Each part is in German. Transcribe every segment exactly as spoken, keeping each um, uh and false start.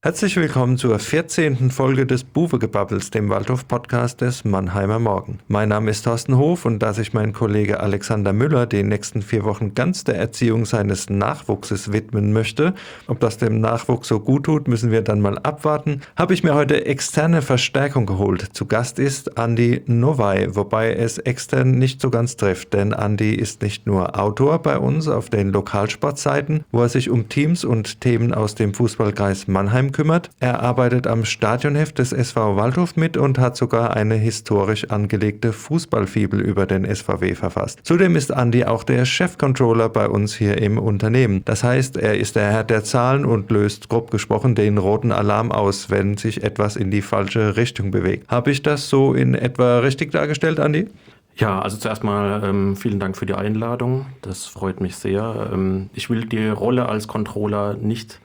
Herzlich willkommen zur vierzehnten Folge des Buwegebabbels, dem Waldhof-Podcast des Mannheimer Morgen. Mein Name ist Thorsten Hof und da sich mein Kollege Alexander Müller den nächsten vier Wochen ganz der Erziehung seines Nachwuchses widmen möchte, ob das dem Nachwuchs so gut tut, müssen wir dann mal abwarten, habe ich mir heute externe Verstärkung geholt. Zu Gast ist Andi Noway, wobei es extern nicht so ganz trifft, denn Andi ist nicht nur Autor bei uns auf den Lokalsportseiten, wo er sich um Teams und Themen aus dem Fußballkreis Mannheim kümmert. Er arbeitet am Stadionheft des S V Waldhof mit und hat sogar eine historisch angelegte Fußballfibel über den S V W verfasst. Zudem ist Andi auch der Chefcontroller bei uns hier im Unternehmen. Das heißt, er ist der Herr der Zahlen und löst grob gesprochen den roten Alarm aus, wenn sich etwas in die falsche Richtung bewegt. Habe ich das so in etwa richtig dargestellt, Andi? Ja, also zuerst mal ähm, vielen Dank für die Einladung. Das freut mich sehr. Ähm, ich will die Rolle als Controller nicht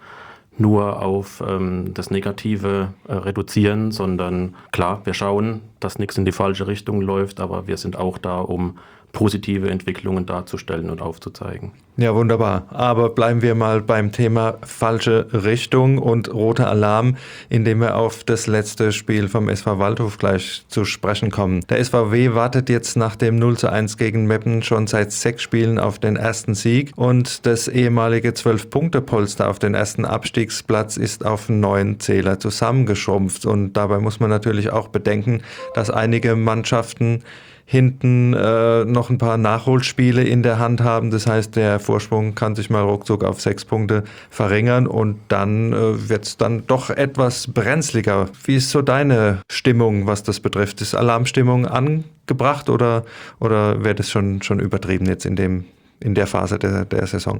nur auf ähm, das Negative äh, reduzieren, sondern klar, wir schauen, dass nichts in die falsche Richtung läuft, aber wir sind auch da, um positive Entwicklungen darzustellen und aufzuzeigen. Ja, wunderbar. Aber bleiben wir mal beim Thema falsche Richtung und roter Alarm, indem wir auf das letzte Spiel vom S V Waldhof gleich zu sprechen kommen. Der S V W wartet jetzt nach dem null zu eins gegen Meppen schon seit sechs Spielen auf den ersten Sieg und das ehemalige zwölf-Punkte-Polster auf den ersten Abstiegsplatz ist auf neun Zähler zusammengeschrumpft. Und dabei muss man natürlich auch bedenken, dass einige Mannschaften hinten äh, noch ein paar Nachholspiele in der Hand haben. Das heißt, der Vorsprung kann sich mal ruckzuck auf sechs Punkte verringern und dann äh, wird es dann doch etwas brenzliger. Wie ist so deine Stimmung, was das betrifft? Ist Alarmstimmung angebracht oder, oder wird es schon, schon übertrieben jetzt in, dem, in der Phase der, der Saison?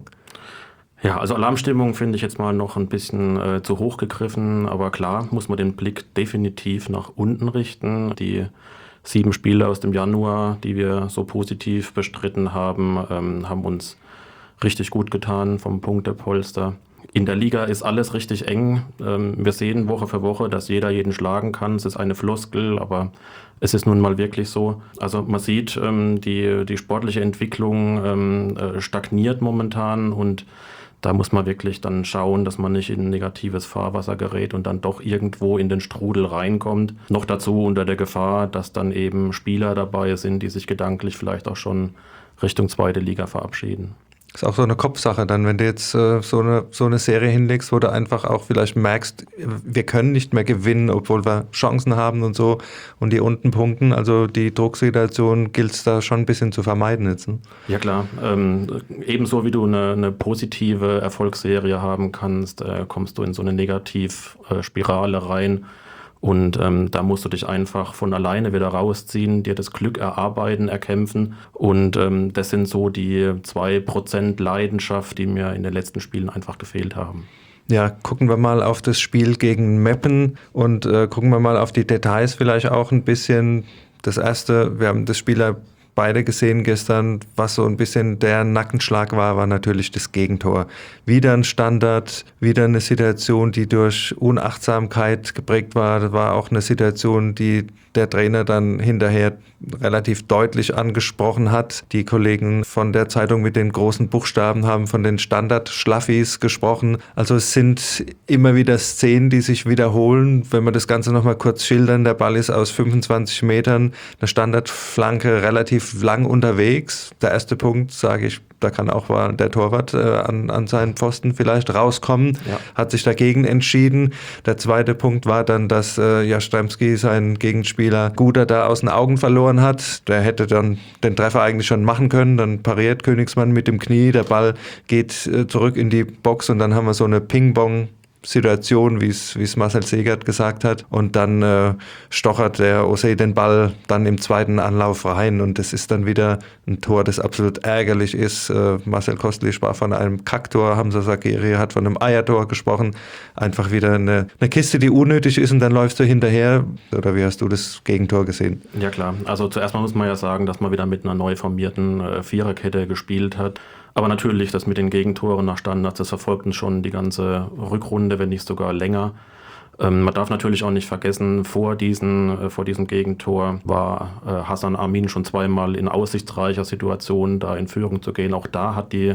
Ja, also Alarmstimmung finde ich jetzt mal noch ein bisschen äh, zu hoch gegriffen, aber klar muss man den Blick definitiv nach unten richten. Die Sieben Spiele aus dem Januar, die wir so positiv bestritten haben, ähm, haben uns richtig gut getan vom Punktepolster. In der Liga ist alles richtig eng. Ähm, wir sehen Woche für Woche, dass jeder jeden schlagen kann. Es ist eine Floskel, aber es ist nun mal wirklich so. Also man sieht, ähm, die, die sportliche Entwicklung ähm, äh, stagniert momentan und da muss man wirklich dann schauen, dass man nicht in ein negatives Fahrwasser gerät und dann doch irgendwo in den Strudel reinkommt. Noch dazu unter der Gefahr, dass dann eben Spieler dabei sind, die sich gedanklich vielleicht auch schon Richtung zweite Liga verabschieden. Ist auch so eine Kopfsache dann, wenn du jetzt äh, so eine so eine Serie hinlegst, wo du einfach auch vielleicht merkst, wir können nicht mehr gewinnen, obwohl wir Chancen haben und so und die unten punkten. Also die Drucksituation gilt es da schon ein bisschen zu vermeiden jetzt. Ne? Ja klar, ähm, ebenso wie du eine, eine positive Erfolgsserie haben kannst, äh, kommst du in so eine Negativspirale rein. Und ähm, da musst du dich einfach von alleine wieder rausziehen, dir das Glück erarbeiten, erkämpfen. Und ähm, das sind so die zwei Prozent Leidenschaft, die mir in den letzten Spielen einfach gefehlt haben. Ja, gucken wir mal auf das Spiel gegen Meppen und äh, gucken wir mal auf die Details vielleicht auch ein bisschen. Das erste, wir haben das Spiel ja beide gesehen gestern, was so ein bisschen der Nackenschlag war, war natürlich das Gegentor. Wieder ein Standard, wieder eine Situation, die durch Unachtsamkeit geprägt war. Das war auch eine Situation, die der Trainer dann hinterher relativ deutlich angesprochen hat. Die Kollegen von der Zeitung mit den großen Buchstaben haben von den Standard-Schlaffis gesprochen. Also es sind immer wieder Szenen, die sich wiederholen. Wenn wir das Ganze nochmal kurz schildern, der Ball ist aus fünfundzwanzig Metern, eine Standardflanke relativ lang unterwegs. Der erste Punkt, sage ich, da kann auch mal der Torwart äh, an, an seinen Pfosten vielleicht rauskommen, ja. Hat sich dagegen entschieden. Der zweite Punkt war dann, dass äh, Jastrzębski seinen Gegenspieler Guder da aus den Augen verloren hat. Der hätte dann den Treffer eigentlich schon machen können. Dann pariert Königsmann mit dem Knie, der Ball geht äh, zurück in die Box und dann haben wir so eine Ping-Pong Situation, wie es wie es Marcel Segert gesagt hat. Und dann äh, stochert der Osei den Ball dann im zweiten Anlauf rein. Und das ist dann wieder ein Tor, das absolut ärgerlich ist. Äh, Marcel Kostli sprach von einem Kacktor, Hamza Sakiri hat von einem Eiertor gesprochen. Einfach wieder eine, eine Kiste, die unnötig ist und dann läufst du hinterher. Oder wie hast du das Gegentor gesehen? Ja klar, also zuerst mal muss man ja sagen, dass man wieder mit einer neu formierten äh, Viererkette gespielt hat. Aber natürlich, das mit den Gegentoren nach Standards, das verfolgt uns schon die ganze Rückrunde, wenn nicht sogar länger. Ähm, man darf natürlich auch nicht vergessen, vor, diesen, äh, vor diesem Gegentor war äh, Hasan Amin schon zweimal in aussichtsreicher Situation, da in Führung zu gehen. Auch da hat die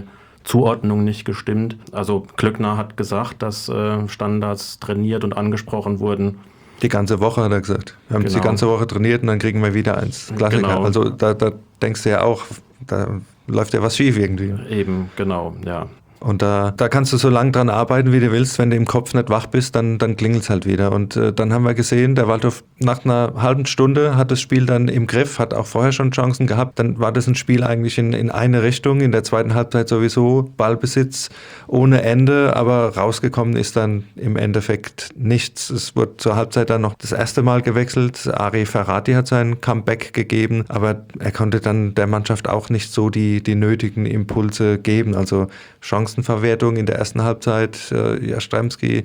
Zuordnung nicht gestimmt. Also Klöckner hat gesagt, dass äh, Standards trainiert und angesprochen wurden. Die ganze Woche, hat er gesagt. Wir haben Genau. die ganze Woche trainiert und dann kriegen wir wieder eins. Klassiker. Genau. Also da, da denkst du ja auch, da läuft ja was schief irgendwie. Eben, genau, ja. Und da, da kannst du so lange dran arbeiten, wie du willst. Wenn du im Kopf nicht wach bist, dann, dann klingelt es halt wieder. Und äh, dann haben wir gesehen, der Waldhof nach einer halben Stunde hat das Spiel dann im Griff, hat auch vorher schon Chancen gehabt. Dann war das ein Spiel eigentlich in, in eine Richtung, in der zweiten Halbzeit sowieso Ballbesitz ohne Ende, aber rausgekommen ist dann im Endeffekt nichts. Es wurde zur Halbzeit dann noch das erste Mal gewechselt. Ari Ferrati hat sein Comeback gegeben, aber er konnte dann der Mannschaft auch nicht so die, die nötigen Impulse geben. Also Chancenverwertung in der ersten Halbzeit, äh, Jastrzębski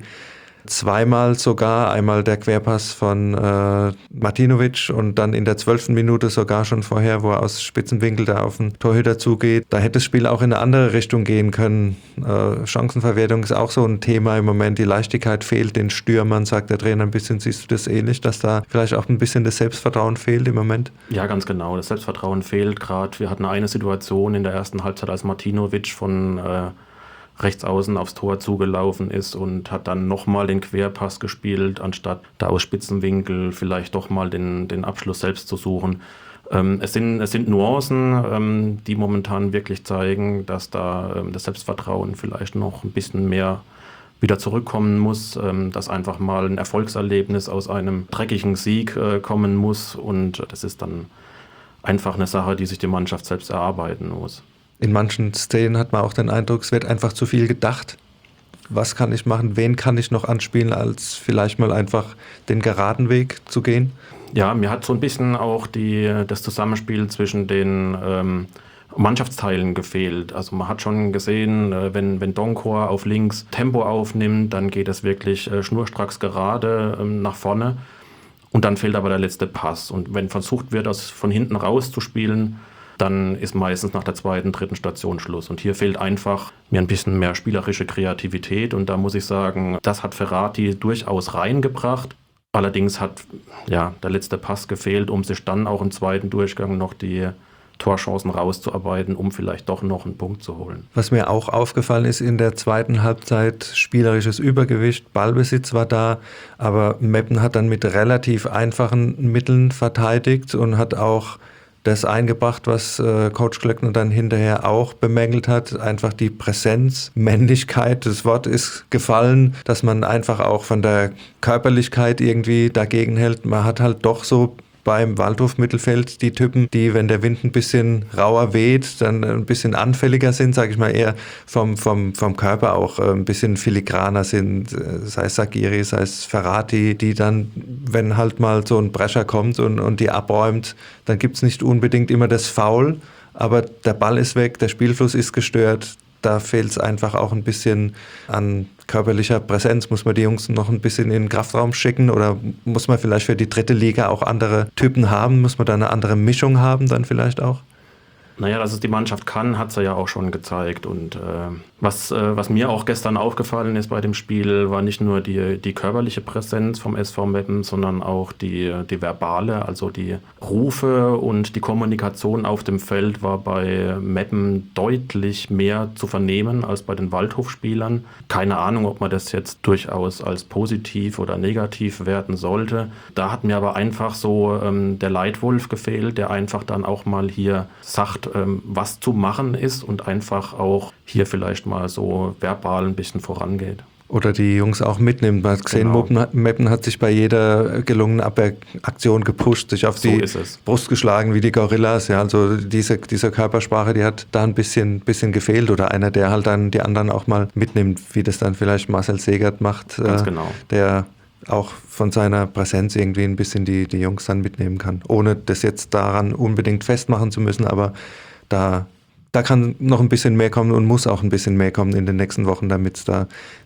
zweimal sogar, einmal der Querpass von äh, Martinovic und dann in der zwölften Minute sogar schon vorher, wo er aus Spitzenwinkel da auf den Torhüter zugeht. Da hätte das Spiel auch in eine andere Richtung gehen können. Äh, Chancenverwertung ist auch so ein Thema im Moment. Die Leichtigkeit fehlt den Stürmern, sagt der Trainer ein bisschen. Siehst du das ähnlich, dass da vielleicht auch ein bisschen das Selbstvertrauen fehlt im Moment? Ja, ganz genau. Das Selbstvertrauen fehlt gerade. Wir hatten eine Situation in der ersten Halbzeit, als Martinovic von äh, rechts außen aufs Tor zugelaufen ist und hat dann nochmal den Querpass gespielt, anstatt da aus Spitzenwinkel vielleicht doch mal den, den Abschluss selbst zu suchen. Ähm, es sind, es sind Nuancen, ähm, die momentan wirklich zeigen, dass da ähm, das Selbstvertrauen vielleicht noch ein bisschen mehr wieder zurückkommen muss, ähm, dass einfach mal ein Erfolgserlebnis aus einem dreckigen Sieg äh, kommen muss, und das ist dann einfach eine Sache, die sich die Mannschaft selbst erarbeiten muss. In manchen Szenen hat man auch den Eindruck, es wird einfach zu viel gedacht. Was kann ich machen? Wen kann ich noch anspielen, als vielleicht mal einfach den geraden Weg zu gehen? Ja, mir hat so ein bisschen auch die, das Zusammenspiel zwischen den ähm, Mannschaftsteilen gefehlt. Also man hat schon gesehen, äh, wenn, wenn Donkor auf links Tempo aufnimmt, dann geht es wirklich äh, schnurstracks gerade ähm, nach vorne. Und dann fehlt aber der letzte Pass. Und wenn versucht wird, das von hinten raus zu spielen, dann ist meistens nach der zweiten, dritten Station Schluss. Und hier fehlt einfach mir ein bisschen mehr spielerische Kreativität. Und da muss ich sagen, das hat Ferrati durchaus reingebracht. Allerdings hat ja der letzte Pass gefehlt, um sich dann auch im zweiten Durchgang noch die Torchancen rauszuarbeiten, um vielleicht doch noch einen Punkt zu holen. Was mir auch aufgefallen ist in der zweiten Halbzeit, spielerisches Übergewicht, Ballbesitz war da, aber Meppen hat dann mit relativ einfachen Mitteln verteidigt und hat auch das eingebracht, was äh, Coach Klöckner dann hinterher auch bemängelt hat, einfach die Präsenz, Männlichkeit, das Wort ist gefallen, dass man einfach auch von der Körperlichkeit irgendwie dagegen hält. Man hat halt doch so beim Waldhof-Mittelfeld die Typen, die, wenn der Wind ein bisschen rauer weht, dann ein bisschen anfälliger sind, sage ich mal, eher vom, vom, vom Körper auch ein bisschen filigraner sind, sei es Sagiri, sei es Ferrati, die dann, wenn halt mal so ein Brecher kommt und, und die abräumt, dann gibt es nicht unbedingt immer das Foul, aber der Ball ist weg, der Spielfluss ist gestört. Da fehlt es einfach auch ein bisschen an körperlicher Präsenz. Muss man die Jungs noch ein bisschen in den Kraftraum schicken oder muss man vielleicht für die dritte Liga auch andere Typen haben? Muss man da eine andere Mischung haben dann vielleicht auch? Naja, dass es die Mannschaft kann, hat sie ja auch schon gezeigt. Und äh, was, äh, was mir auch gestern aufgefallen ist bei dem Spiel, war nicht nur die, die körperliche Präsenz vom S V Meppen, sondern auch die, die verbale, also die Rufe und die Kommunikation auf dem Feld war bei Meppen deutlich mehr zu vernehmen als bei den Waldhof-Spielern. Keine Ahnung, ob man das jetzt durchaus als positiv oder negativ werten sollte. Da hat mir aber einfach so ähm, der Leitwolf gefehlt, der einfach dann auch mal hier sagt, was zu machen ist und einfach auch hier vielleicht mal so verbal ein bisschen vorangeht. Oder die Jungs auch mitnimmt. Man hat gesehen, genau. Meppen hat sich bei jeder gelungenen Abwehraktion gepusht, sich auf die so Brust geschlagen wie die Gorillas. Ja, also diese, diese Körpersprache, die hat da ein bisschen, bisschen gefehlt. Oder einer, der halt dann die anderen auch mal mitnimmt, wie das dann vielleicht Marcel Segert macht. Ganz genau. Der auch von seiner Präsenz irgendwie ein bisschen die, die Jungs dann mitnehmen kann. Ohne das jetzt daran unbedingt festmachen zu müssen, aber da, da kann noch ein bisschen mehr kommen und muss auch ein bisschen mehr kommen in den nächsten Wochen, damit es da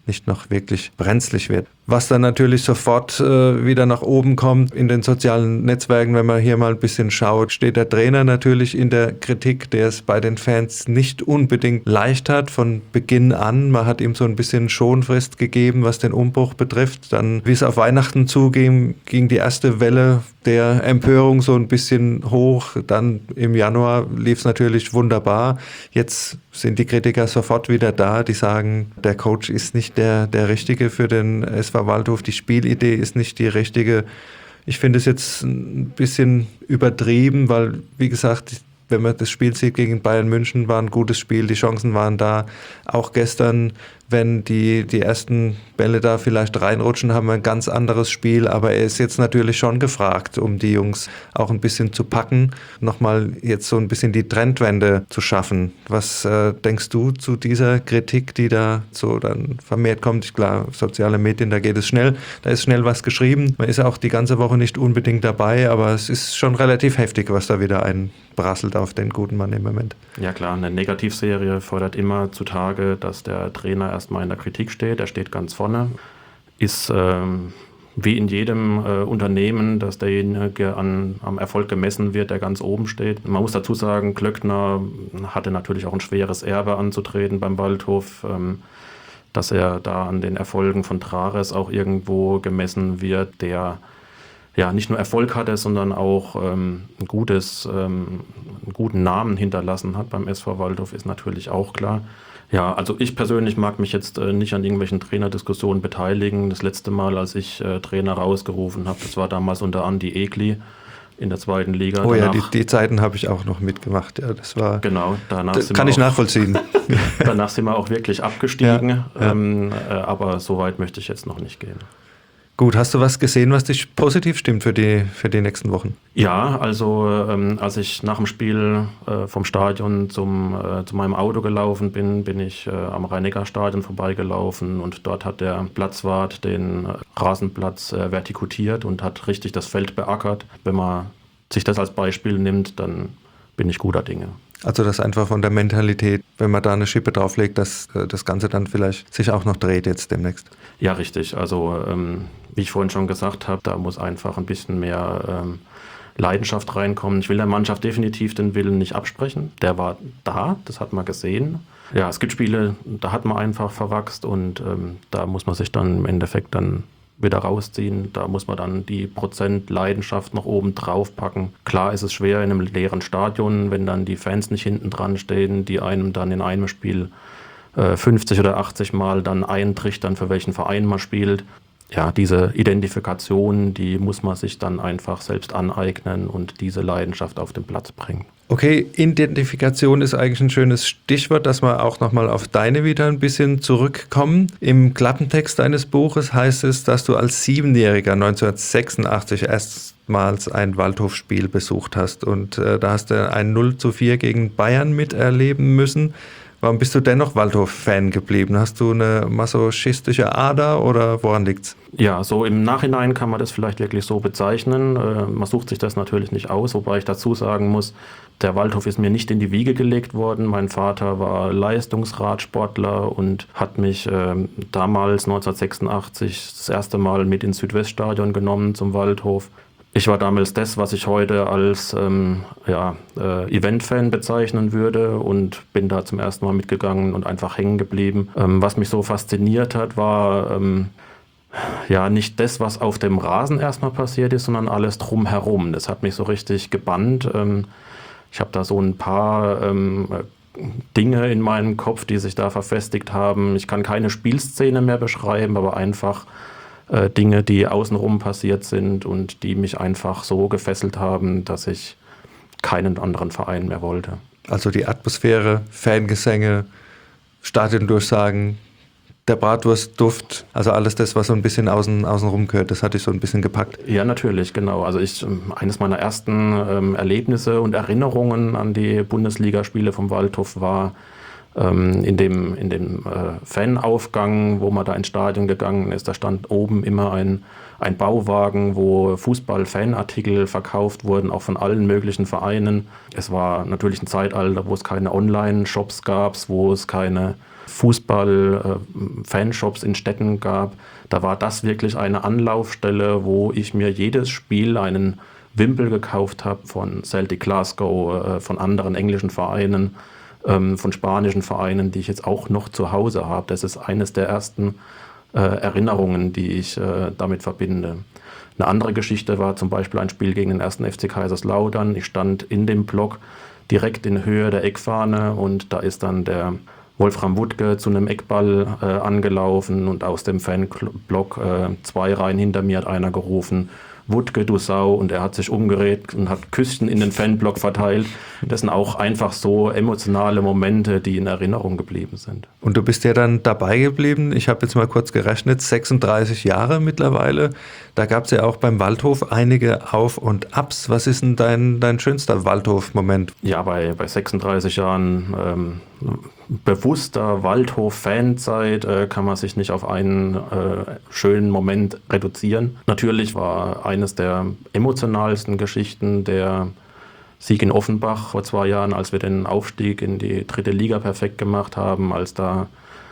nicht noch wirklich brenzlig wird. Was dann natürlich sofort äh, wieder nach oben kommt in den sozialen Netzwerken, wenn man hier mal ein bisschen schaut, steht der Trainer natürlich in der Kritik, der es bei den Fans nicht unbedingt leicht hat von Beginn an. Man hat ihm so ein bisschen Schonfrist gegeben, was den Umbruch betrifft. Dann, wie es auf Weihnachten zuging, ging die erste Welle der Empörung so ein bisschen hoch. Dann im Januar lief es natürlich wunderbar. Jetzt sind die Kritiker sofort wieder da, die sagen, der Coach ist nicht der, der Richtige für den S V Waldhof, die Spielidee ist nicht die richtige. Ich finde es jetzt ein bisschen übertrieben, weil, wie gesagt, wenn man das Spiel sieht gegen Bayern München, war ein gutes Spiel, die Chancen waren da. Auch gestern, wenn die, die ersten Bälle da vielleicht reinrutschen, haben wir ein ganz anderes Spiel. Aber er ist jetzt natürlich schon gefragt, um die Jungs auch ein bisschen zu packen, nochmal jetzt so ein bisschen die Trendwende zu schaffen. Was äh, denkst du zu dieser Kritik, die da so dann vermehrt kommt? Klar, soziale Medien, da geht es schnell, da ist schnell was geschrieben. Man ist auch die ganze Woche nicht unbedingt dabei, aber es ist schon relativ heftig, was da wieder einprasselt auf den guten Mann im Moment. Ja klar, eine Negativserie fordert immer zutage, dass der Trainer erstmal in der Kritik steht. Er steht ganz vorne. Ist ähm, wie in jedem äh, Unternehmen, dass derjenige an, am Erfolg gemessen wird, der ganz oben steht. Man muss dazu sagen, Glöckner hatte natürlich auch ein schweres Erbe anzutreten beim Waldhof, ähm, dass er da an den Erfolgen von Trares auch irgendwo gemessen wird, der ja nicht nur Erfolg hatte, sondern auch ähm, ein gutes, ähm, einen guten Namen hinterlassen hat beim S V Waldhof, ist natürlich auch klar. Ja, also ich persönlich mag mich jetzt äh, nicht an irgendwelchen Trainerdiskussionen beteiligen. Das letzte Mal, als ich äh, Trainer rausgerufen habe, das war damals unter Andi Egli in der zweiten Liga. Oh danach, ja, die, die Zeiten habe ich auch noch mitgemacht. Ja, das war. Genau, danach das sind kann wir ich auch, nachvollziehen. Danach sind wir auch wirklich abgestiegen, Ja, ja. Ähm, äh, aber so weit möchte ich jetzt noch nicht gehen. Gut, hast du was gesehen, was dich positiv stimmt für die, für die nächsten Wochen? Ja, also ähm, als ich nach dem Spiel äh, vom Stadion zum, äh, zu meinem Auto gelaufen bin, bin ich äh, am Rhein-Neckar-Stadion vorbeigelaufen und dort hat der Platzwart den äh, Rasenplatz äh, vertikutiert und hat richtig das Feld beackert. Wenn man sich das als Beispiel nimmt, dann bin ich guter Dinge. Also das einfach von der Mentalität, wenn man da eine Schippe drauflegt, dass äh, das Ganze dann vielleicht sich auch noch dreht jetzt demnächst. Ja, richtig. Also ähm, wie ich vorhin schon gesagt habe, da muss einfach ein bisschen mehr ähm, Leidenschaft reinkommen. Ich will der Mannschaft definitiv den Willen nicht absprechen. Der war da, das hat man gesehen. Ja, es gibt Spiele, da hat man einfach verwachst und ähm, da muss man sich dann im Endeffekt dann wieder rausziehen. Da muss man dann die Prozent Leidenschaft noch oben drauf packen. Klar ist es schwer in einem leeren Stadion, wenn dann die Fans nicht hinten dran stehen, die einem dann in einem Spiel äh, fünfzig oder achtzig Mal dann eintrichtern, für welchen Verein man spielt. Ja, diese Identifikation, die muss man sich dann einfach selbst aneignen und diese Leidenschaft auf den Platz bringen. Okay, Identifikation ist eigentlich ein schönes Stichwort, dass wir auch nochmal auf deine Vita ein bisschen zurückkommen. Im Klappentext deines Buches heißt es, dass du als Siebenjähriger neunzehnhundertsechsundachtzig erstmals ein Waldhofspiel besucht hast und äh, da hast du ein null zu vier gegen Bayern miterleben müssen. Warum bist du dennoch Waldhof-Fan geblieben? Hast du eine masochistische Ader oder woran liegt's? Ja, so im Nachhinein kann man das vielleicht wirklich so bezeichnen. Äh, man sucht sich das natürlich nicht aus, wobei ich dazu sagen muss, der Waldhof ist mir nicht in die Wiege gelegt worden. Mein Vater war Leistungsradsportler und hat mich äh, damals neunzehnhundertsechsundachtzig das erste Mal mit ins Südweststadion genommen zum Waldhof. Ich war damals das, was ich heute als ähm, ja, äh, Event-Fan bezeichnen würde und bin da zum ersten Mal mitgegangen und einfach hängen geblieben. Ähm, was mich so fasziniert hat, war ähm, ja nicht das, was auf dem Rasen erstmal passiert ist, sondern alles drumherum. Das hat mich so richtig gebannt. Ähm, ich habe da so ein paar ähm, Dinge in meinem Kopf, die sich da verfestigt haben. Ich kann keine Spielszene mehr beschreiben, aber einfach Dinge, die außenrum passiert sind und die mich einfach so gefesselt haben, dass ich keinen anderen Verein mehr wollte. Also die Atmosphäre, Fangesänge, Stadiondurchsagen, der Bratwurstduft, also alles das, was so ein bisschen außen, außenrum gehört, das hatte ich so ein bisschen gepackt. Ja, natürlich, genau. Also ich, eines meiner ersten ähm, Erlebnisse und Erinnerungen an die Bundesligaspiele vom Waldhof war, In dem, in dem äh, Fanaufgang, wo man da ins Stadion gegangen ist, da stand oben immer ein, ein Bauwagen, wo Fußball-Fanartikel verkauft wurden, auch von allen möglichen Vereinen. Es war natürlich ein Zeitalter, wo es keine Online-Shops gab, wo es keine Fußball-Fanshops in Städten gab. Da war das wirklich eine Anlaufstelle, wo ich mir jedes Spiel einen Wimpel gekauft habe von Celtic Glasgow, von anderen englischen Vereinen, von spanischen Vereinen, die ich jetzt auch noch zu Hause habe. Das ist eines der ersten Erinnerungen, die ich damit verbinde. Eine andere Geschichte war zum Beispiel ein Spiel gegen den ersten F C Kaiserslautern. Ich stand in dem Block direkt in Höhe der Eckfahne und da ist dann der Wolfram Wuttke zu einem Eckball äh, angelaufen und aus dem Fanblock äh, zwei Reihen hinter mir hat einer gerufen, Wuttke, du Sau, und er hat sich umgedreht und hat Küsschen in den Fanblock verteilt. Das sind auch einfach so emotionale Momente, die in Erinnerung geblieben sind. Und du bist ja dann dabei geblieben, ich habe jetzt mal kurz gerechnet, sechsunddreißig Jahre mittlerweile. Da gab es ja auch beim Waldhof einige Auf- und Abs. Was ist denn dein, dein schönster Waldhof-Moment? Ja, bei, bei sechsunddreißig Jahren ähm, bewusster Waldhof-Fanzeit äh, kann man sich nicht auf einen äh, schönen Moment reduzieren. Natürlich war eines der emotionalsten Geschichten der Sieg in Offenbach vor zwei Jahren, als wir den Aufstieg in die dritte Liga perfekt gemacht haben, als da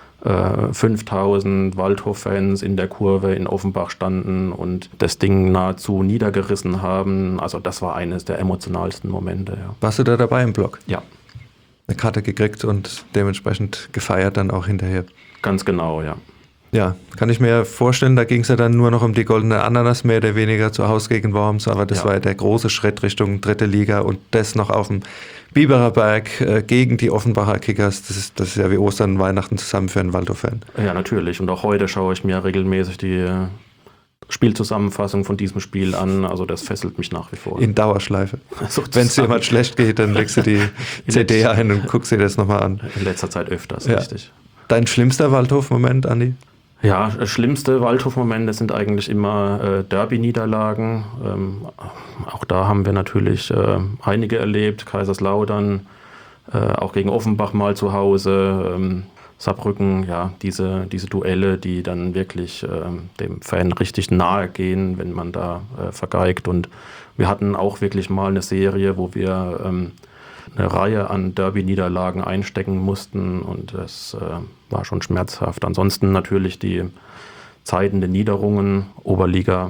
äh, fünftausend Waldhof-Fans in der Kurve in Offenbach standen und das Ding nahezu niedergerissen haben. Also das war eines der emotionalsten Momente. Ja. Warst du da dabei im Block? Ja. Eine Karte gekriegt und dementsprechend gefeiert dann auch hinterher. Ganz genau, ja. Ja, kann ich mir vorstellen, da ging es ja dann nur noch um die goldene Ananas, mehr oder weniger zu Hause gegen Worms, aber das ja. war ja der große Schritt Richtung dritte Liga und das noch auf dem Biberer Berg äh, gegen die Offenbacher Kickers. Das ist, das ist ja wie Ostern und Weihnachten zusammen für einen Waldhof-Fan. Ja, natürlich. Und auch heute schaue ich mir regelmäßig die äh, Spielzusammenfassung von diesem Spiel an. Also das fesselt mich nach wie vor. In Dauerschleife. Wenn es dir mal schlecht geht, dann legst du die C D ein und guckst dir das nochmal an. In letzter Zeit öfters, ja. richtig. Dein schlimmster Waldhof-Moment, Andi? Ja, schlimmste Waldhof-Momente sind eigentlich immer äh, Derby-Niederlagen. Ähm, auch da haben wir natürlich äh, einige erlebt. Kaiserslautern, äh, auch gegen Offenbach mal zu Hause. Ähm, Saarbrücken, ja, diese, diese Duelle, die dann wirklich äh, dem Fan richtig nahe gehen, wenn man da äh, vergeigt. Und wir hatten auch wirklich mal eine Serie, wo wir ähm, eine Reihe an Derby-Niederlagen einstecken mussten und das äh, war schon schmerzhaft. Ansonsten natürlich die Zeiten der Niederungen, Oberliga.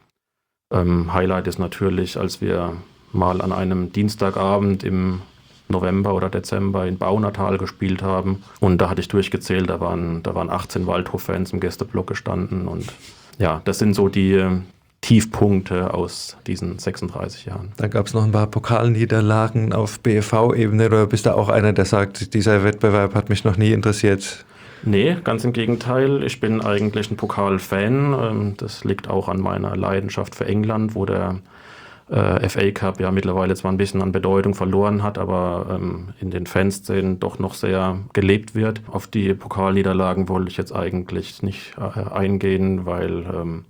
Ähm, Highlight ist natürlich, als wir mal an einem Dienstagabend im November oder Dezember in Baunatal gespielt haben und da hatte ich durchgezählt, da waren, da waren achtzehn Waldhof-Fans im Gästeblock gestanden und ja, das sind so die Tiefpunkte aus diesen sechsunddreißig Jahren. Da gab es noch ein paar Pokalniederlagen auf B V-Ebene oder bist du auch einer, der sagt, dieser Wettbewerb hat mich noch nie interessiert? Nee, ganz im Gegenteil. Ich bin eigentlich ein Pokalfan. Das liegt auch an meiner Leidenschaft für England, wo der F A Cup ja mittlerweile zwar ein bisschen an Bedeutung verloren hat, aber in den Fanszenen doch noch sehr gelebt wird. Auf die Pokalniederlagen wollte ich jetzt eigentlich nicht eingehen, weil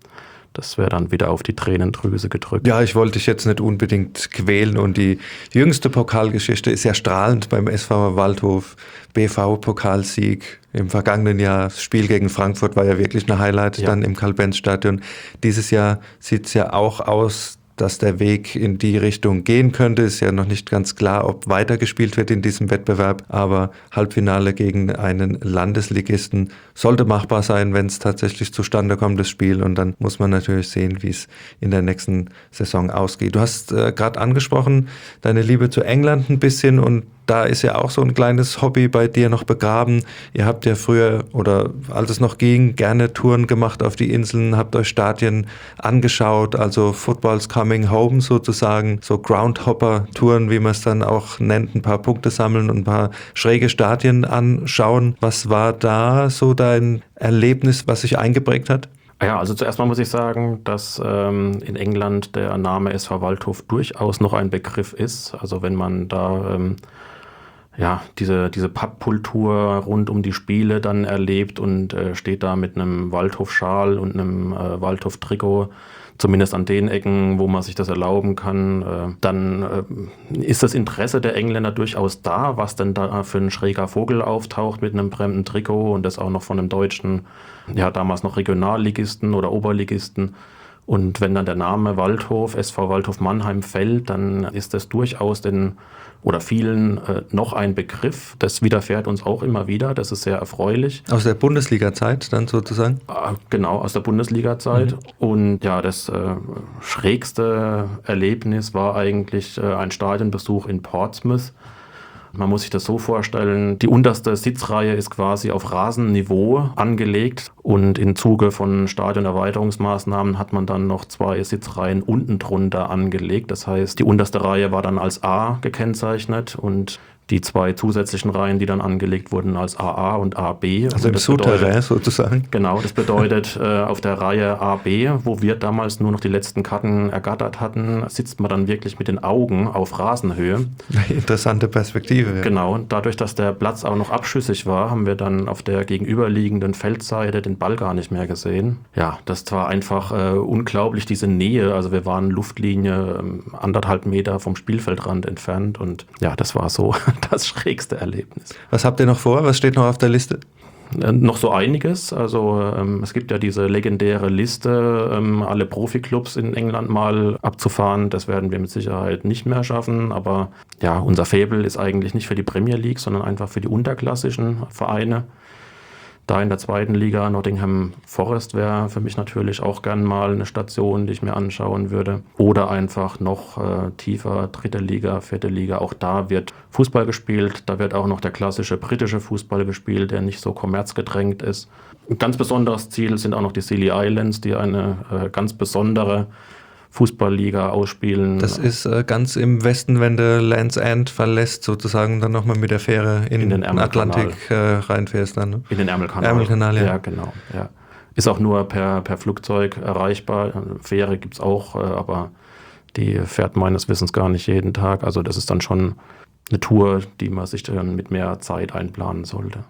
das wäre dann wieder auf die Tränendrüse gedrückt. Ja, ich wollte dich jetzt nicht unbedingt quälen und die jüngste Pokalgeschichte ist ja strahlend beim S V Waldhof. B V-Pokalsieg im vergangenen Jahr. Das Spiel gegen Frankfurt war ja wirklich ein Highlight, ja. Dann im Karl-Benz-Stadion. Dieses Jahr sieht es ja auch aus, dass der Weg in die Richtung gehen könnte. Ist ja noch nicht ganz klar, ob weitergespielt wird in diesem Wettbewerb, aber Halbfinale gegen einen Landesligisten sollte machbar sein, wenn es tatsächlich zustande kommt, das Spiel. Und dann muss man natürlich sehen, wie es in der nächsten Saison ausgeht. Du hast äh, gerade angesprochen, deine Liebe zu England ein bisschen und da ist ja auch so ein kleines Hobby bei dir noch begraben. Ihr habt ja früher, oder als es noch ging, gerne Touren gemacht auf die Inseln, habt euch Stadien angeschaut, also Football's Coming Home sozusagen, so Groundhopper-Touren, wie man es dann auch nennt, ein paar Punkte sammeln und ein paar schräge Stadien anschauen. Was war da so dein Erlebnis, was sich eingeprägt hat? Ja, also zuerst mal muss ich sagen, dass ähm, in England der Name S V Waldhof durchaus noch ein Begriff ist. Also wenn man da ähm, ja, diese, diese Pappkultur rund um die Spiele dann erlebt und äh, steht da mit einem Waldhof-Schal und einem äh, Waldhof-Trikot, zumindest an den Ecken, wo man sich das erlauben kann, äh, dann äh, ist das Interesse der Engländer durchaus da, was denn da für ein schräger Vogel auftaucht mit einem fremden Trikot und das auch noch von einem deutschen, ja damals noch Regionalligisten oder Oberligisten. Und wenn dann der Name Waldhof, S V Waldhof Mannheim fällt, dann ist das durchaus den oder vielen äh, noch ein Begriff. Das widerfährt uns auch immer wieder. Das ist sehr erfreulich. Aus der Bundesliga-Zeit dann sozusagen? Äh, genau, aus der Bundesliga-Zeit. Mhm. Und ja, das äh, schrägste Erlebnis war eigentlich äh, ein Stadionbesuch in Portsmouth. Man muss sich das so vorstellen, die unterste Sitzreihe ist quasi auf Rasenniveau angelegt und im Zuge von Stadionerweiterungsmaßnahmen hat man dann noch zwei Sitzreihen unten drunter angelegt. Das heißt, die unterste Reihe war dann als A gekennzeichnet und die zwei zusätzlichen Reihen, die dann angelegt wurden, als A A und A B. Also im Souterrain sozusagen. Genau, das bedeutet, äh, auf der Reihe A B, wo wir damals nur noch die letzten Karten ergattert hatten, sitzt man dann wirklich mit den Augen auf Rasenhöhe. Interessante Perspektive. Ja. Genau, und dadurch, dass der Platz auch noch abschüssig war, haben wir dann auf der gegenüberliegenden Feldseite den Ball gar nicht mehr gesehen. Ja, das war einfach äh, unglaublich, diese Nähe. Also wir waren Luftlinie ähm, anderthalb Meter vom Spielfeldrand entfernt und ja, das war so das schrägste Erlebnis. Was habt ihr noch vor? Was steht noch auf der Liste? Äh, noch so einiges. Also ähm, es gibt ja diese legendäre Liste, ähm, alle Profiklubs in England mal abzufahren. Das werden wir mit Sicherheit nicht mehr schaffen. Aber ja, unser Faible ist eigentlich nicht für die Premier League, sondern einfach für die unterklassischen Vereine. Da in der zweiten Liga, Nottingham Forest wäre für mich natürlich auch gern mal eine Station, die ich mir anschauen würde. Oder einfach noch äh, tiefer, dritte Liga, vierte Liga. Auch da wird Fußball gespielt. Da wird auch noch der klassische britische Fußball gespielt, der nicht so kommerzgedrängt ist. Ein ganz besonderes Ziel sind auch noch die Scilly Islands, die eine äh, ganz besondere Fußballliga ausspielen. Das ist äh, ganz im Westen, wenn du Land's End verlässt, sozusagen dann nochmal mit der Fähre in, in den Atlantik äh, reinfährst. Dann, ne? In den Ärmelkanal. Ärmelkanal, ja. Ja, genau. Ja. Ist auch nur per, per Flugzeug erreichbar. Fähre gibt es auch, äh, aber die fährt meines Wissens gar nicht jeden Tag. Also das ist dann schon eine Tour, die man sich dann mit mehr Zeit einplanen sollte.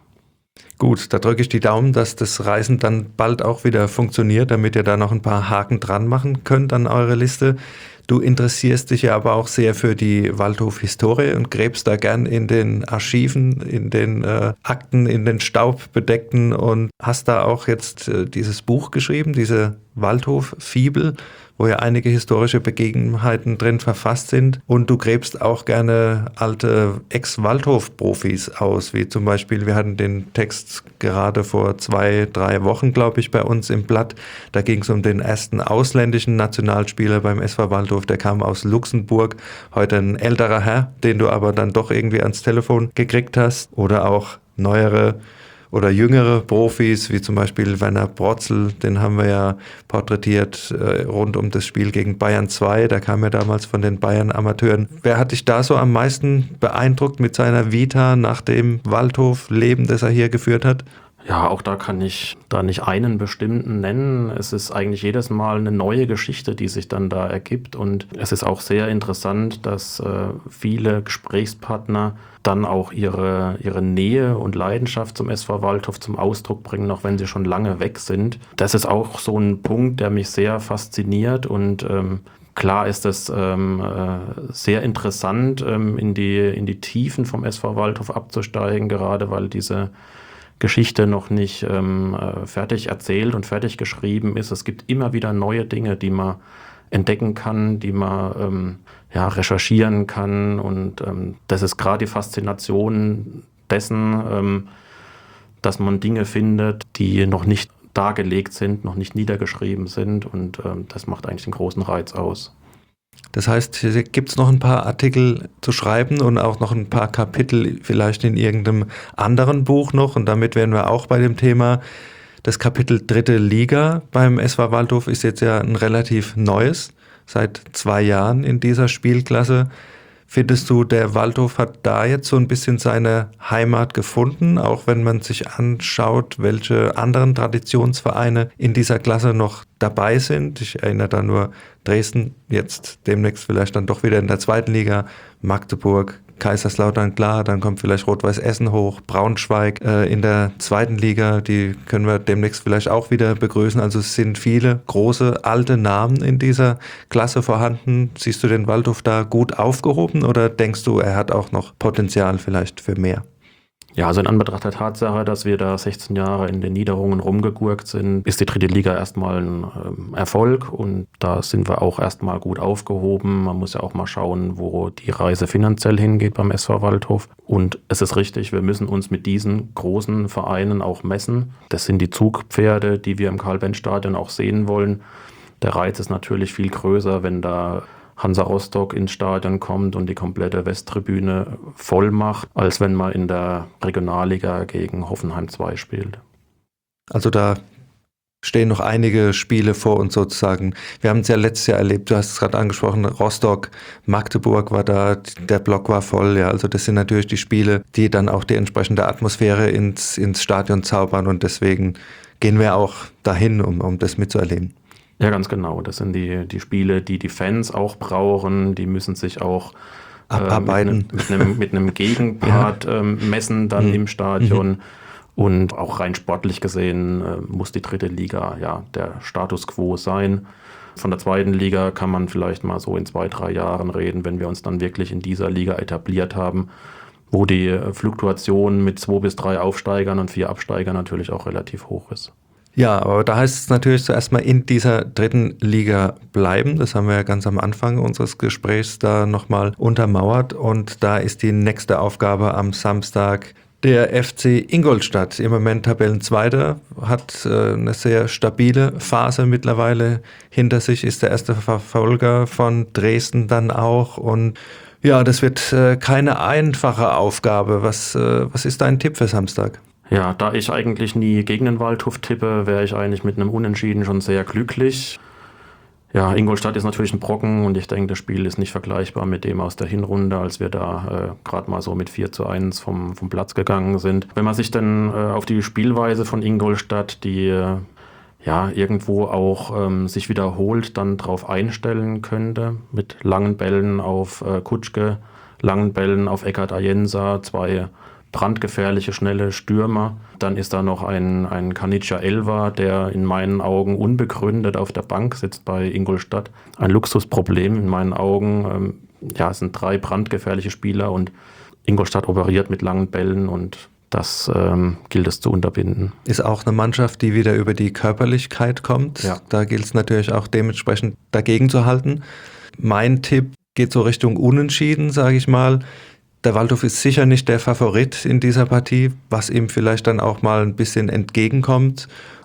Gut, da drücke ich die Daumen, dass das Reisen dann bald auch wieder funktioniert, damit ihr da noch ein paar Haken dran machen könnt an eure Liste. Du interessierst dich ja aber auch sehr für die Waldhof-Historie und gräbst da gern in den Archiven, in den äh, Akten, in den staubbedeckten und hast da auch jetzt äh, dieses Buch geschrieben, diese Waldhof-Fibel, wo ja einige historische Begebenheiten drin verfasst sind. Und du gräbst auch gerne alte Ex-Waldhof-Profis aus, wie zum Beispiel, wir hatten den Text gerade vor zwei, drei Wochen, glaube ich, bei uns im Blatt. Da ging es um den ersten ausländischen Nationalspieler beim S V Waldhof, der kam aus Luxemburg, heute ein älterer Herr, den du aber dann doch irgendwie ans Telefon gekriegt hast. Oder auch neuere oder jüngere Profis, wie zum Beispiel Werner Brotzel, den haben wir ja porträtiert äh, rund um das Spiel gegen Bayern zwei, der kam ja damals von den Bayern-Amateuren. Wer hat dich da so am meisten beeindruckt mit seiner Vita nach dem Waldhof-Leben, das er hier geführt hat? Ja, auch da kann ich da nicht einen bestimmten nennen. Es ist eigentlich jedes Mal eine neue Geschichte, die sich dann da ergibt. Und es ist auch sehr interessant, dass äh, viele Gesprächspartner dann auch ihre, ihre Nähe und Leidenschaft zum S V Waldhof zum Ausdruck bringen, auch wenn sie schon lange weg sind. Das ist auch so ein Punkt, der mich sehr fasziniert und ähm, klar ist es ähm, äh, sehr interessant, ähm, in die, in die Tiefen vom S V Waldhof abzusteigen, gerade weil diese Geschichte noch nicht ähm, äh, fertig erzählt und fertig geschrieben ist. Es gibt immer wieder neue Dinge, die man entdecken kann, die man ähm, ja, recherchieren kann. Und ähm, das ist gerade die Faszination dessen, ähm, dass man Dinge findet, die noch nicht dargelegt sind, noch nicht niedergeschrieben sind. Und ähm, das macht eigentlich den großen Reiz aus. Das heißt, hier gibt es noch ein paar Artikel zu schreiben und auch noch ein paar Kapitel vielleicht in irgendeinem anderen Buch noch. Und damit wären wir auch bei dem Thema. Das Kapitel dritte Liga beim S V Waldhof ist jetzt ja ein relativ neues, seit zwei Jahren in dieser Spielklasse. Findest du, der Waldhof hat da jetzt so ein bisschen seine Heimat gefunden, auch wenn man sich anschaut, welche anderen Traditionsvereine in dieser Klasse noch dabei sind? Ich erinnere da nur Dresden, jetzt demnächst vielleicht dann doch wieder in der zweiten Liga, Magdeburg, Kaiserslautern, klar, dann kommt vielleicht Rot-Weiß Essen hoch, Braunschweig äh, in der zweiten Liga, die können wir demnächst vielleicht auch wieder begrüßen. Also es sind viele große, alte Namen in dieser Klasse vorhanden. Siehst du den Waldhof da gut aufgehoben oder denkst du, er hat auch noch Potenzial vielleicht für mehr? Ja, also in Anbetracht der Tatsache, dass wir da sechzehn Jahre in den Niederungen rumgegurkt sind, ist die dritte Liga erstmal ein ähm, Erfolg und da sind wir auch erstmal gut aufgehoben. Man muss ja auch mal schauen, wo die Reise finanziell hingeht beim S V Waldhof. Und es ist richtig, wir müssen uns mit diesen großen Vereinen auch messen. Das sind die Zugpferde, die wir im Karl-Benz-Stadion auch sehen wollen. Der Reiz ist natürlich viel größer, wenn da Hansa Rostock ins Stadion kommt und die komplette Westtribüne voll macht, als wenn man in der Regionalliga gegen Hoffenheim zwei spielt. Also da stehen noch einige Spiele vor uns sozusagen. Wir haben es ja letztes Jahr erlebt, du hast es gerade angesprochen, Rostock, Magdeburg war da, der Block war voll. Ja, also das sind natürlich die Spiele, die dann auch die entsprechende Atmosphäre ins, ins Stadion zaubern und deswegen gehen wir auch dahin, um, um das mitzuerleben. Ja, ganz genau. Das sind die, die Spiele, die die Fans auch brauchen. Die müssen sich auch äh, abarbeiten. Mit, ne, mit, einem, mit einem Gegenpart ja. ähm, messen dann mhm. im Stadion. Mhm. Und auch rein sportlich gesehen äh, muss die dritte Liga ja der Status quo sein. Von der zweiten Liga kann man vielleicht mal so in zwei, drei Jahren reden, wenn wir uns dann wirklich in dieser Liga etabliert haben, wo die Fluktuation mit zwei bis drei Aufsteigern und vier Absteigern natürlich auch relativ hoch ist. Ja, aber da heißt es natürlich zuerst mal in dieser dritten Liga bleiben. Das haben wir ja ganz am Anfang unseres Gesprächs da nochmal untermauert. Und da ist die nächste Aufgabe am Samstag der F C Ingolstadt. Im Moment Tabellenzweiter, hat äh, eine sehr stabile Phase mittlerweile hinter sich, ist der erste Verfolger von Dresden dann auch. Und ja, das wird äh, keine einfache Aufgabe. Was, äh, was ist dein Tipp für Samstag? Ja, da ich eigentlich nie gegen den Waldhof tippe, wäre ich eigentlich mit einem Unentschieden schon sehr glücklich. Ja, Ingolstadt ist natürlich ein Brocken und ich denke, das Spiel ist nicht vergleichbar mit dem aus der Hinrunde, als wir da äh, gerade mal so mit vier zu eins vom, vom Platz gegangen sind. Wenn man sich dann äh, auf die Spielweise von Ingolstadt, die äh, ja irgendwo auch ähm, sich wiederholt, dann drauf einstellen könnte, mit langen Bällen auf äh, Kutschke, langen Bällen auf Eckart Ayensa, zwei brandgefährliche, schnelle Stürmer. Dann ist da noch ein, ein Kanica Elva, der in meinen Augen unbegründet auf der Bank sitzt bei Ingolstadt. Ein Luxusproblem in meinen Augen. Ähm, ja, es sind drei brandgefährliche Spieler und Ingolstadt operiert mit langen Bällen und das ähm, gilt es zu unterbinden. Ist auch eine Mannschaft, die wieder über die Körperlichkeit kommt. Ja. Da gilt es natürlich auch dementsprechend dagegen zu halten. Mein Tipp geht so Richtung Unentschieden, sage ich mal. Der Waldhof ist sicher nicht der Favorit in dieser Partie, was ihm vielleicht dann auch mal ein bisschen entgegenkommt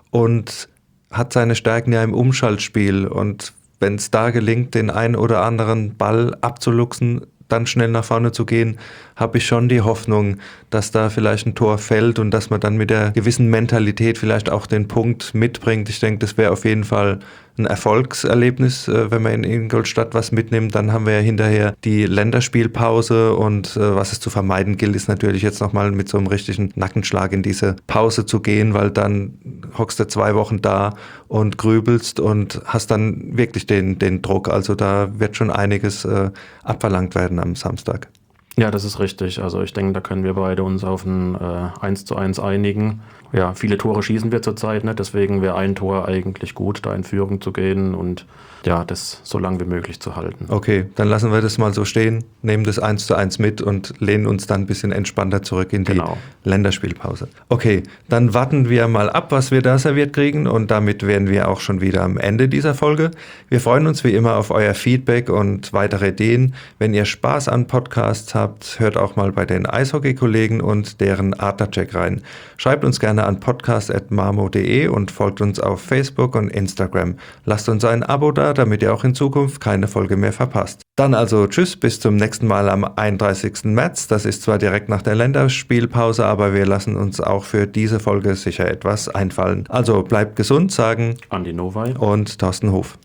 und hat seine Stärken ja im Umschaltspiel. Und wenn es da gelingt, den einen oder anderen Ball abzuluxen, dann schnell nach vorne zu gehen, habe ich schon die Hoffnung, dass da vielleicht ein Tor fällt und dass man dann mit der gewissen Mentalität vielleicht auch den Punkt mitbringt. Ich denke, das wäre auf jeden Fall ein Erfolgserlebnis, wenn man in Ingolstadt was mitnimmt. Dann haben wir ja hinterher die Länderspielpause und was es zu vermeiden gilt, ist natürlich jetzt nochmal mit so einem richtigen Nackenschlag in diese Pause zu gehen, weil dann hockst du zwei Wochen da und grübelst und hast dann wirklich den, den Druck. Also da wird schon einiges äh, abverlangt werden am Samstag. Ja, das ist richtig. Also ich denke, da können wir beide uns auf ein äh, eins zu eins einigen. Ja, viele Tore schießen wir zurzeit nicht, deswegen wäre ein Tor eigentlich gut, da in Führung zu gehen und ja, das so lange wie möglich zu halten. Okay, dann lassen wir das mal so stehen, nehmen das eins zu eins mit und lehnen uns dann ein bisschen entspannter zurück in die genau. Länderspielpause. Okay, dann warten wir mal ab, was wir da serviert kriegen und damit wären wir auch schon wieder am Ende dieser Folge. Wir freuen uns wie immer auf euer Feedback und weitere Ideen. Wenn ihr Spaß an Podcasts habt, hört auch mal bei den Eishockey-Kollegen und deren Adlercheck rein. Schreibt uns gerne an podcast at marmo punkt de und folgt uns auf Facebook und Instagram. Lasst uns ein Abo da, damit ihr auch in Zukunft keine Folge mehr verpasst. Dann also tschüss, bis zum nächsten Mal am einunddreißigsten März. Das ist zwar direkt nach der Länderspielpause, aber wir lassen uns auch für diese Folge sicher etwas einfallen. Also bleibt gesund, sagen Andi Nowey und Thorsten Hof.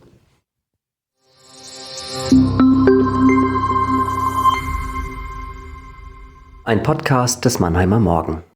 Ein Podcast des Mannheimer Morgen.